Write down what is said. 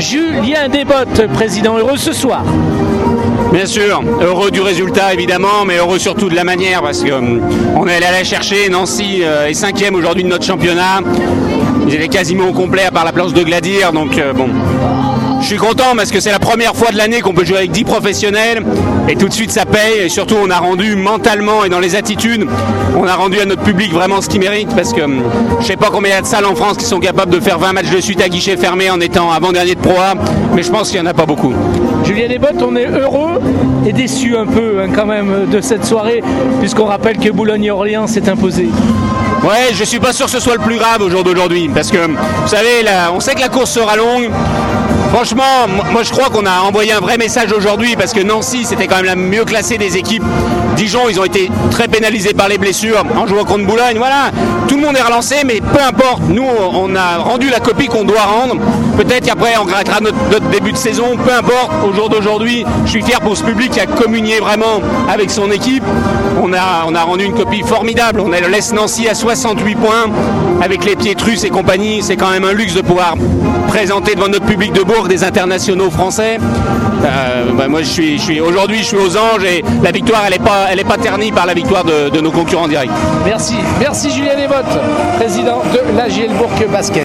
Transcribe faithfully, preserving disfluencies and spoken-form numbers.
Julien Desbottes, président, heureux ce soir. Bien sûr, heureux du résultat évidemment, mais heureux surtout de la manière parce qu'on est allé la chercher. Nancy euh, est cinquième aujourd'hui de notre championnat. Ils étaient quasiment au complet à part la place de Gladir, donc euh, bon. Je suis content parce que c'est la première fois de l'année qu'on peut jouer avec dix professionnels et tout de suite ça paye et surtout on a rendu mentalement et dans les attitudes, on a rendu à notre public vraiment ce qu'il mérite parce que je sais pas combien il y a de salles en France qui sont capables de faire vingt matchs de suite à guichet fermé en étant avant-dernier de Pro A, mais je pense qu'il n'y en a pas beaucoup. Julien Desbottes, on est heureux et déçu un peu hein, quand même de cette soirée puisqu'on rappelle que Boulogne-Orléans s'est imposé. Ouais, je suis pas sûr que ce soit le plus grave au jour d'aujourd'hui parce que vous savez, là, on sait que la course sera longue. Franchement, moi je crois qu'on a envoyé un vrai message aujourd'hui parce que Nancy c'était quand même la mieux classée des équipes. Dijon, ils ont été très pénalisés par les blessures en jouant contre Boulogne. Voilà, tout le monde est relancé, mais peu importe. Nous, on a rendu la copie qu'on doit rendre. Peut-être qu'après, on regrettera notre, notre début de saison. Peu importe. Au jour d'aujourd'hui, je suis fier pour ce public qui a communié vraiment avec son équipe. On a, on a rendu une copie formidable. On laisse Nancy à soixante-huit points avec les Pietrus et compagnie. C'est quand même un luxe de pouvoir présenter devant notre public de Bourg des internationaux français. Euh, bah moi, je suis, je suis aujourd'hui, je suis aux anges et la victoire, elle n'est pas, elle est pas ternie par la victoire de, de nos concurrents directs. Merci, merci Julien Desbottes, président de l'A G L Bourg Basket.